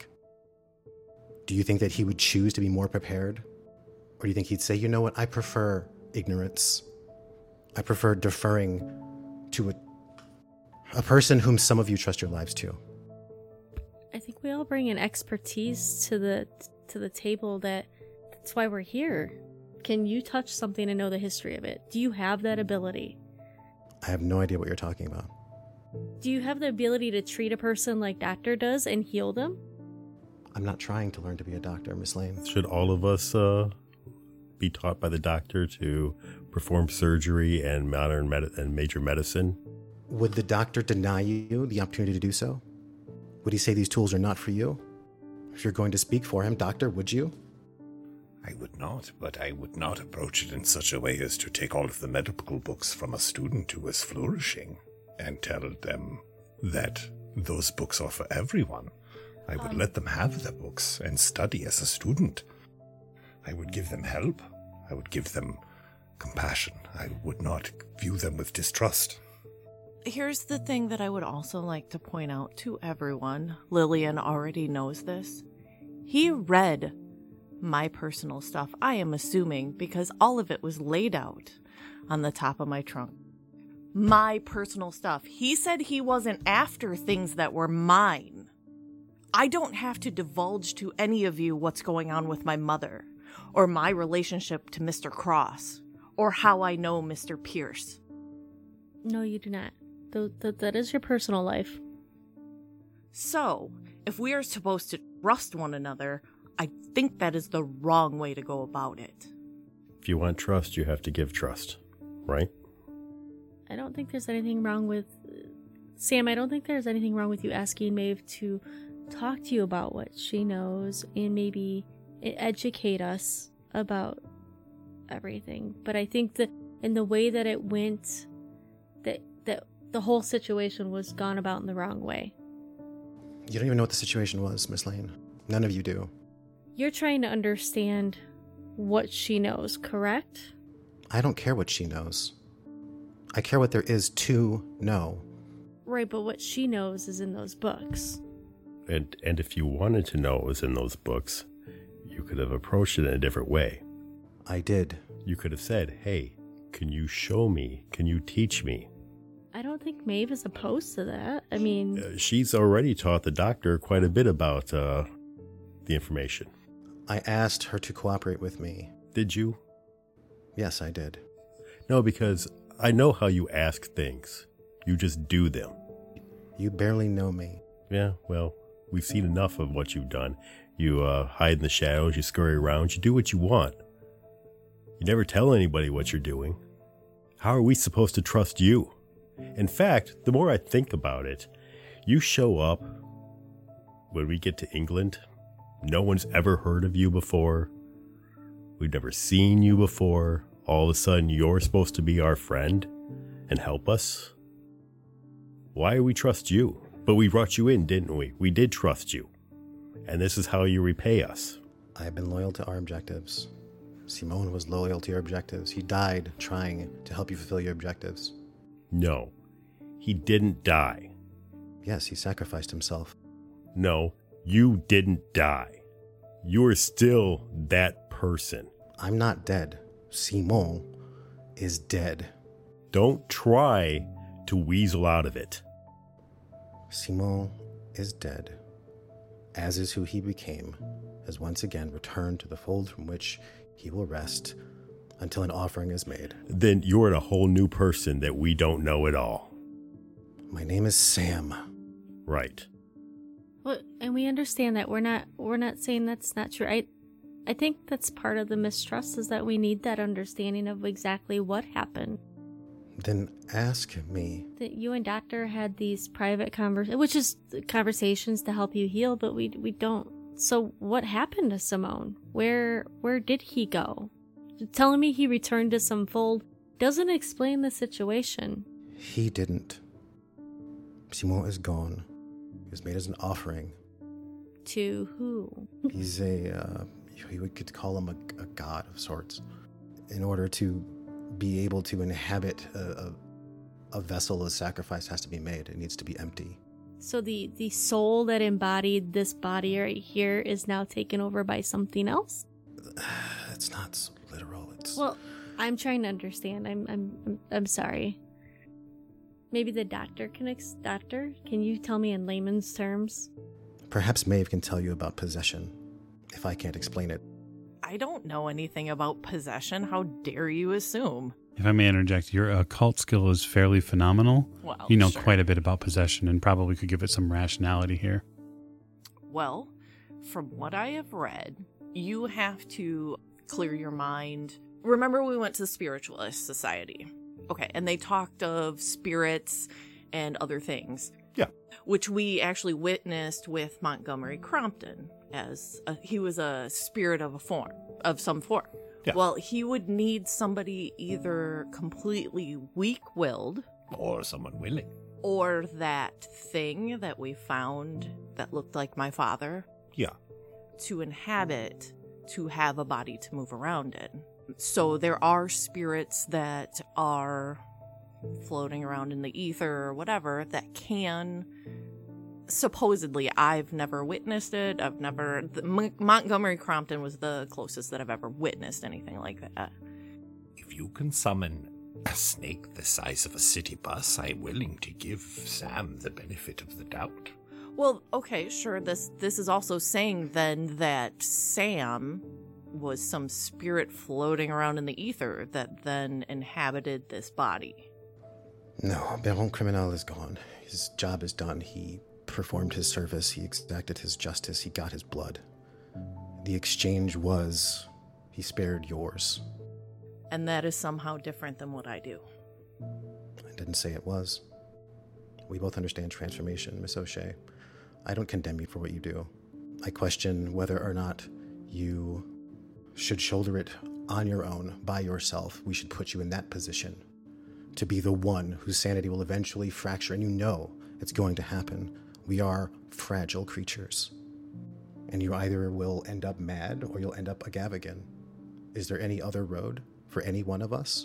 do you think that he would choose to be more prepared? Or do you think he'd say, you know what, I prefer ignorance. I prefer deferring to a person whom some of you trust your lives to. I think we all bring an expertise to the table that That's why we're here. Can you touch something and know the history of it? Do you have that ability? I have no idea what you're talking about. Do you have the ability to treat a person like Doctor does and heal them? I'm not trying to learn to be a doctor, Miss Lane. Should all of us be taught by the doctor to perform surgery and and major medicine? Would the doctor deny you the opportunity to do so? Would he say these tools are not for you? If you're going to speak for him, doctor, would you? I would not, but I would not approach it in such a way as to take all of the medical books from a student who is flourishing and tell them that those books are for everyone. I would let them have the books and study as a student. I would give them help. I would give them compassion. I would not view them with distrust. Here's the thing that I would also like to point out to everyone. Lillian already knows this. He read my personal stuff, I am assuming, because all of it was laid out on the top of my trunk. My personal stuff. He said he wasn't after things that were mine. I don't have to divulge to any of you what's going on with my mother, or my relationship to Mr. Cross, or how I know Mr. Pierce. No, you do not. That is your personal life. So, if we are supposed to trust one another, I think that is the wrong way to go about it. If you want trust, you have to give trust, right? I don't think there's anything wrong with... Sam, I don't think there's anything wrong with you asking Maeve to talk to you about what she knows and maybe educate us about everything. But I think that in the way that it went, that the whole situation was gone about in the wrong way. You don't even know what the situation was, Miss Lane. None of you do. You're trying to understand what she knows, correct? I don't care what she knows. I care what there is to know. Right, but what she knows is in those books. And if you wanted to know what was in those books, you could have approached it in a different way. I did. You could have said, hey, can you show me? Can you teach me? I don't think Maeve is opposed to that. I mean... she's already taught the doctor quite a bit about the information. I asked her to cooperate with me. Did you? Yes, I did. No, because I know how you ask things. You just do them. You barely know me. Yeah, well, we've seen enough of what you've done. You hide in the shadows, you scurry around, you do what you want. You never tell anybody what you're doing. How are we supposed to trust you? In fact, the more I think about it, you show up when we get to England. No one's ever heard of you before. We've never seen you before. All of a sudden, you're supposed to be our friend and help us. Why do we trust you? But we brought you in, didn't we? We did trust you. And this is how you repay us. I have been loyal to our objectives. Simone was loyal to your objectives. He died trying to help you fulfill your objectives. No, he didn't die. Yes, he sacrificed himself. No, you didn't die. You're still that person. I'm not dead. Simone is dead. Don't try to weasel out of it. Simone is dead, as is who he became, has once again returned to the fold from which he will rest until an offering is made. Then you're a whole new person that we don't know at all. My name is Sam. Right. Well, and we understand that we're not saying that's not true. I think that's part of the mistrust is that we need that understanding of exactly what happened. Then ask me. That you and Doctor had these private conversations to help you heal, but we don't. So what happened to Simone? Where did he go? Telling me he returned to some fold doesn't explain the situation. He didn't. Simone is gone. He was made as an offering. To who? He's you could call him a god of sorts. In order to be able to inhabit a vessel, a sacrifice has to be made. It needs to be empty. So the soul that embodied this body right here is now taken over by something else? It's not so literal. It's... Well, I'm trying to understand. I'm sorry. Maybe the doctor can Doctor, can you tell me in layman's terms? Perhaps Maeve can tell you about possession, if I can't explain it. I don't know anything about possession. How dare you assume? If I may interject, your occult skill is fairly phenomenal. Well, You know sure. quite a bit about possession and probably could give it some rationality here. Well, from what I have read, you have to clear your mind. Remember, we went to the Spiritualist Society. Okay, and they talked of spirits and other things. Yeah. Which we actually witnessed with Montgomery Crompton, as he was a spirit of some form. Yeah. Well, he would need somebody either completely weak-willed, Or someone willing. or that thing that we found that looked like my father, Yeah. to inhabit, to have a body to move around in. So there are spirits that are floating around in the ether or whatever that can, supposedly, I've never witnessed it. Montgomery Crompton was the closest that I've ever witnessed anything like that. If you can summon a snake the size of a city bus, I'm willing to give Sam the benefit of the doubt. Well, okay, sure. This is also saying then that Sam was some spirit floating around in the ether that then inhabited this body. No, Baron Criminal is gone. His job is done. He performed his service. He exacted his justice. He got his blood. The exchange was he spared yours. And that is somehow different than what I do. I didn't say it was. We both understand transformation, Miss O'Shea. I don't condemn you for what you do. I question whether or not you should shoulder it on your own, by yourself. We should put you in that position to be the one whose sanity will eventually fracture, and you know it's going to happen. We are fragile creatures. And you either will end up mad or you'll end up a Gavigan. Is there any other road for any one of us?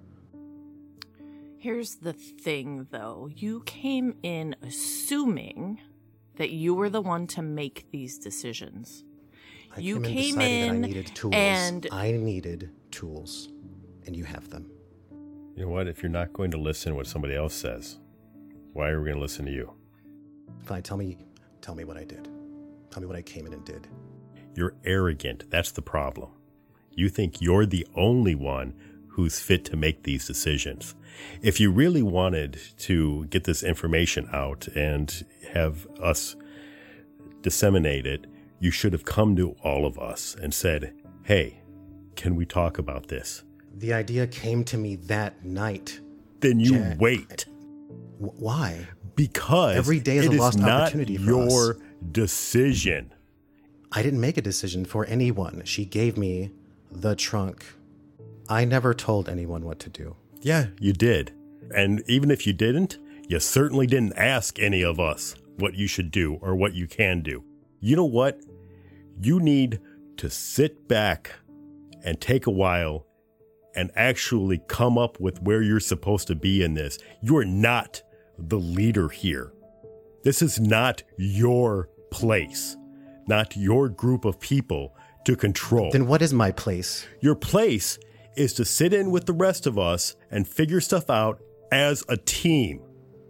Here's the thing, though. You came in assuming that you were the one to make these decisions. I You came came in deciding in that I needed tools. and- I needed tools, and you have them. You know what? If you're not going to listen to what somebody else says, why are we going to listen to you? Fine, tell me what I did. Tell me what I came in and did. You're arrogant. That's the problem. You think you're the only one who's fit to make these decisions. If you really wanted to get this information out and have us disseminate it, you should have come to all of us and said, hey, can we talk about this? The idea came to me that night. Then you Jack, wait. Why? Because Every day is it a lost not opportunity for your us. decision. I didn't make a decision for anyone. She gave me the trunk. I never told anyone what to do. Yeah, you did. And even if you didn't, you certainly didn't ask any of us what you should do or what you can do. You know what? You need to sit back and take a while and actually come up with where you're supposed to be in this. You're not the leader here. This is not your place, not your group of people to control. Then what is my place? Your place is to sit in with the rest of us and figure stuff out as a team.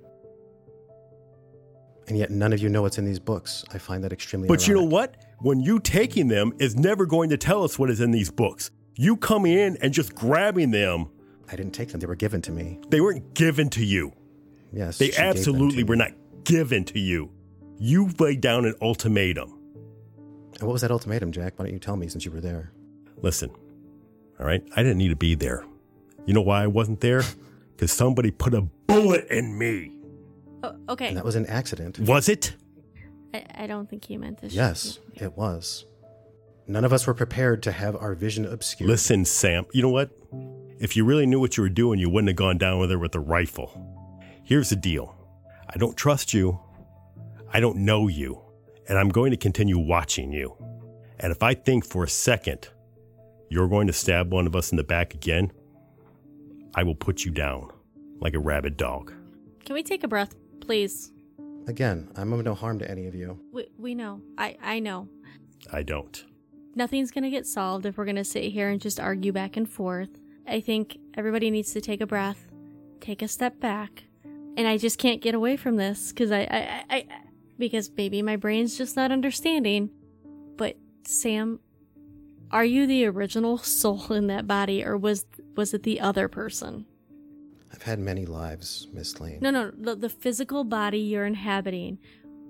And yet none of you know what's in these books. I find that extremely But you know ironic. what? When you taking them is never going to tell us what is in these books. You coming in and just grabbing them, I didn't take them. They were given to me. they weren't given to you. Yes. They she gave them absolutely to were me. not given to you. You laid down an ultimatum. And what was that ultimatum, Jack? Why don't you tell me since you were there? Listen, all right? I didn't need to be there. You know why I wasn't there? Because somebody put a bullet in me. Oh, okay. And that was an accident. Was it? I don't think he meant this. Yes, it was. None of us were prepared to have our vision obscured. Listen, Sam, you know what? If you really knew what you were doing, you wouldn't have gone down with her with a rifle. Here's the deal. I don't trust you. I don't know you. And I'm going to continue watching you. And if I think for a second you're going to stab one of us in the back again, I will put you down like a rabid dog. Can we take a breath, please? Again, I'm of no harm to any of you. We know. I know. I don't. Nothing's going to get solved if we're going to sit here and just argue back and forth. I think everybody needs to take a breath, take a step back. And I just can't get away from this because because maybe my brain's just not understanding. But Sam, Are you the original soul in that body, or was it the other person? I've had many lives, Miss Lane. No, the physical body you're inhabiting.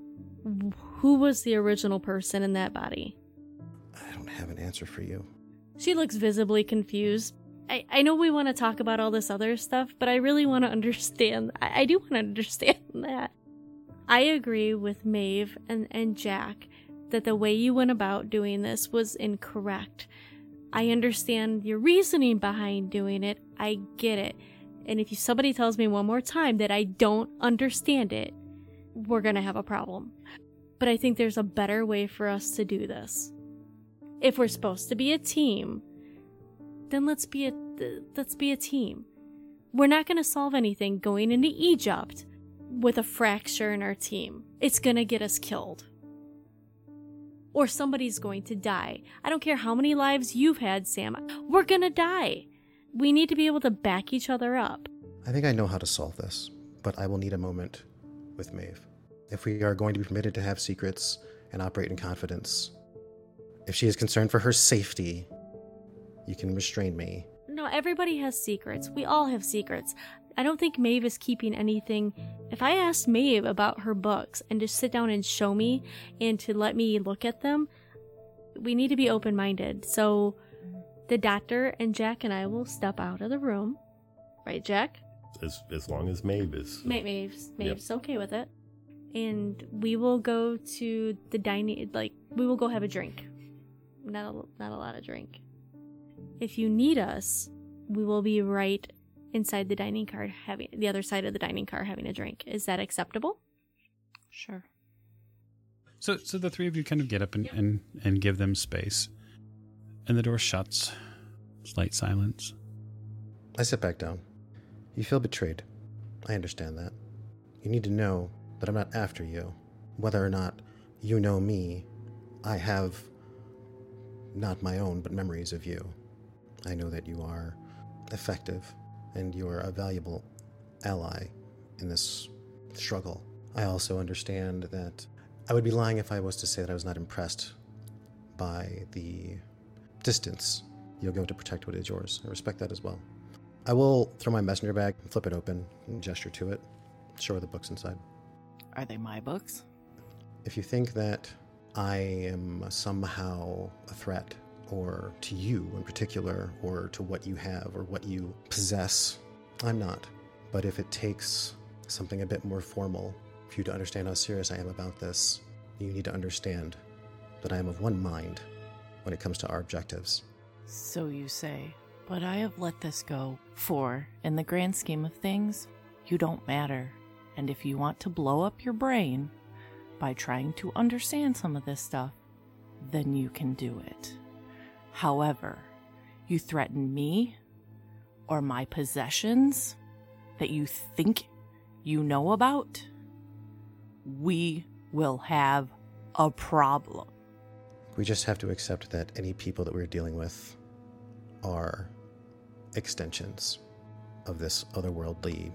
Who was the original person in that body? I don't have an answer for you. She looks visibly confused. I know we want to talk about all this other stuff, but I really want to understand. I do want to understand that. I agree with Maeve and Jack that the way you went about doing this was incorrect. I understand your reasoning behind doing it. I get it. And if somebody tells me one more time that I don't understand it, we're going to have a problem. But I think there's a better way for us to do this. If we're supposed to be a team, then let's be a team. We're not going to solve anything going into Egypt with a fracture in our team. It's going to get us killed. Or somebody's going to die. I don't care how many lives you've had, Sam. We're going to die. We need to be able to back each other up. I think I know how to solve this, but I will need a moment with Maeve. If we are going to be permitted to have secrets and operate in confidence, if she is concerned for her safety, you can restrain me. No, everybody has secrets. We all have secrets. I don't think Maeve is keeping anything. If I asked Maeve about her books and just sit down and show me and to let me look at them, we need to be open-minded. So the doctor and Jack and I will step out of the room. Right, Jack? As long as Maeve is. Maeve's okay with it. And we will go to the dining, we will go have a drink. Not a lot of drink. If you need us, we will be right inside the dining car, having the other side of the dining car, having a drink. Is that acceptable? Sure. So the three of you kind of get up and give them space. And the door shuts. Slight silence. I sit back down. You feel betrayed. I understand that. You need to know that I'm not after you. Whether or not you know me, I have not my own, but memories of you. I know that you are effective and you are a valuable ally in this struggle. I also understand that I would be lying if I was to say that I was not impressed by the distance you'll go to protect what is yours. I respect that as well. I will throw my messenger bag, flip it open, and gesture to it, show her the books inside. Are they my books? If you think that I am somehow a threat, or to you in particular, or to what you have, or what you possess, I'm not. But if it takes something a bit more formal for you to understand how serious I am about this, you need to understand that I am of one mind when it comes to our objectives. So you say, but I have let this go, for, in the grand scheme of things, you don't matter. And if you want to blow up your brain by trying to understand some of this stuff, then you can do it. However, you threaten me or my possessions that you think you know about, we will have a problem. We just have to accept that any people that we're dealing with are extensions of this otherworldly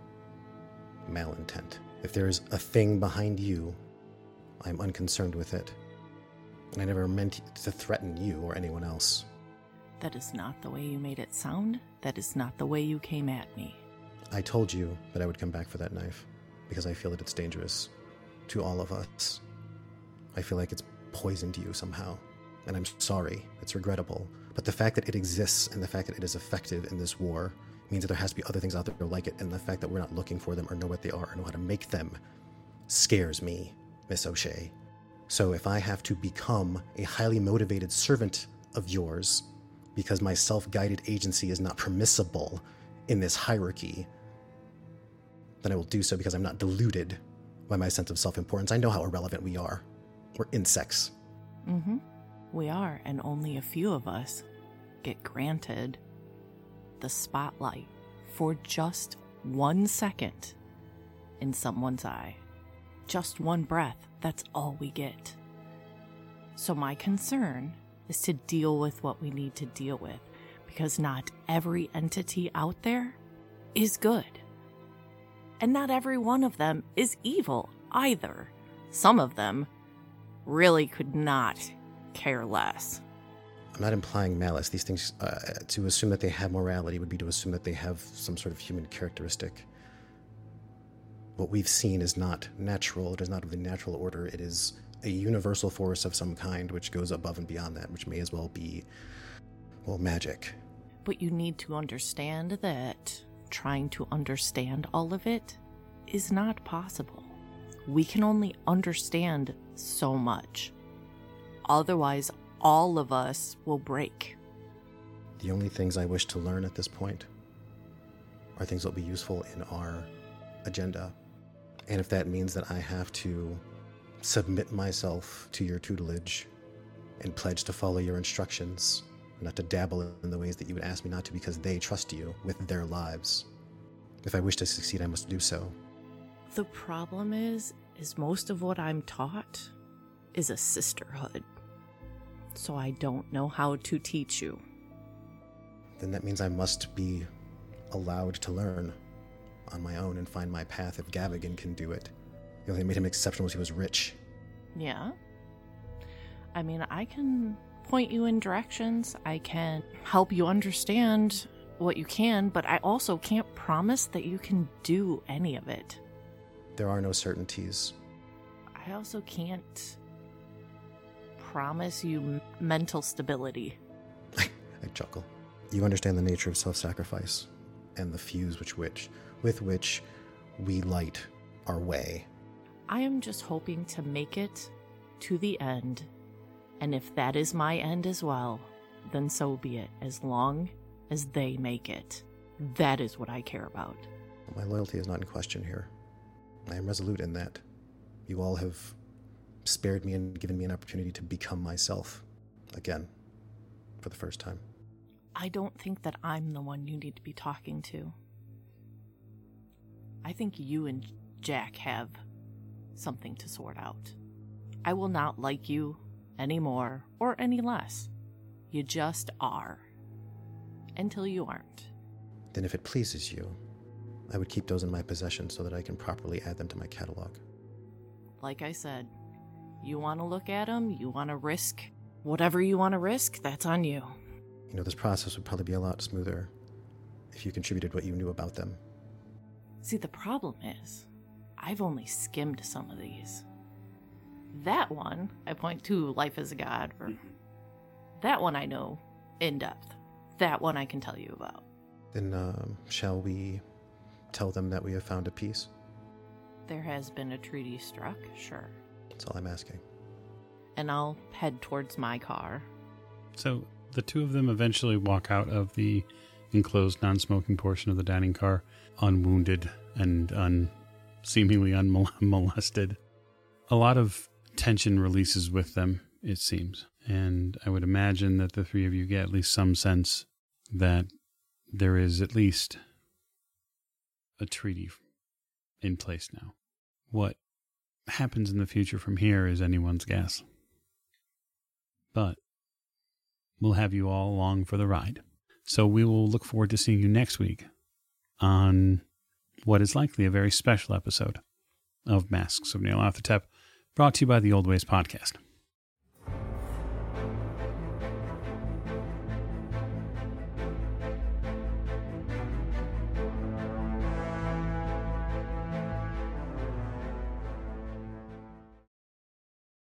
malintent. If there is a thing behind you, I'm unconcerned with it. And I never meant to threaten you or anyone else. That is not the way you made it sound. That is not the way you came at me. I told you that I would come back for that knife because I feel that it's dangerous to all of us. I feel like it's poisoned you somehow. And I'm sorry. It's regrettable. But the fact that it exists and the fact that it is effective in this war means that there has to be other things out there like it, and the fact that we're not looking for them or know what they are or know how to make them scares me, Miss O'Shea. So if I have to become a highly motivated servant of yours because my self-guided agency is not permissible in this hierarchy, then I will do so because I'm not deluded by my sense of self-importance. I know how irrelevant we are. We're insects. Mm-hmm. We are, and only a few of us get granted the spotlight for just 1 second in someone's eye. Just one breath, that's all we get. So my concern is to deal with what we need to deal with, because not every entity out there is good. And not every one of them is evil either. Some of them really could not care less. I'm not implying malice. These things, to assume that they have morality would be to assume that they have some sort of human characteristic. What we've seen is not natural. It is not of the natural order. It is a universal force of some kind which goes above and beyond that, which may as well be, well, magic. But you need to understand that trying to understand all of it is not possible. We can only understand so much. Otherwise, all of us will break. The only things I wish to learn at this point are things that will be useful in our agenda. And if that means that I have to submit myself to your tutelage and pledge to follow your instructions, not to dabble in the ways that you would ask me not to because they trust you with their lives. If I wish to succeed, I must do so. The problem is most of what I'm taught is a sisterhood. So I don't know how to teach you. Then that means I must be allowed to learn on my own and find my path if Gavigan can do it. The only thing that made him exceptional was he was rich. Yeah. I mean, I can point you in directions. I can help you understand what you can, but I also can't promise that you can do any of it. There are no certainties. I also can't promise you mental stability. I chuckle. You understand the nature of self-sacrifice and the fuse with which we light our way. I am just hoping to make it to the end, and if that is my end as well, then so be it, as long as they make it. That is what I care about. My loyalty is not in question here. I am resolute in that. You all have spared me and given me an opportunity to become myself again, for the first time. I don't think that I'm the one you need to be talking to. I think you and Jack have something to sort out. I will not like you any more or any less. You just are. Until you aren't. Then if it pleases you, I would keep those in my possession so that I can properly add them to my catalog. Like I said, you want to look at them, you want to risk whatever you want to risk, that's on you. You know, this process would probably be a lot smoother if you contributed what you knew about them. See, the problem is, I've only skimmed some of these. That one, I point to Life as a God, or that one I know in depth. That one I can tell you about. Then, shall we tell them that we have found a peace? There has been a treaty struck, sure. That's all I'm asking. And I'll head towards my car. So the two of them eventually walk out of the enclosed non-smoking portion of the dining car, unwounded and seemingly unmolested. A lot of tension releases with them, it seems. And I would imagine that the three of you get at least some sense that there is at least a treaty in place now. What happens in the future from here is anyone's guess. But we'll have you all along for the ride. So we will look forward to seeing you next week on what is likely a very special episode of Masks of Nyarlathotep, brought to you by the Old Ways Podcast.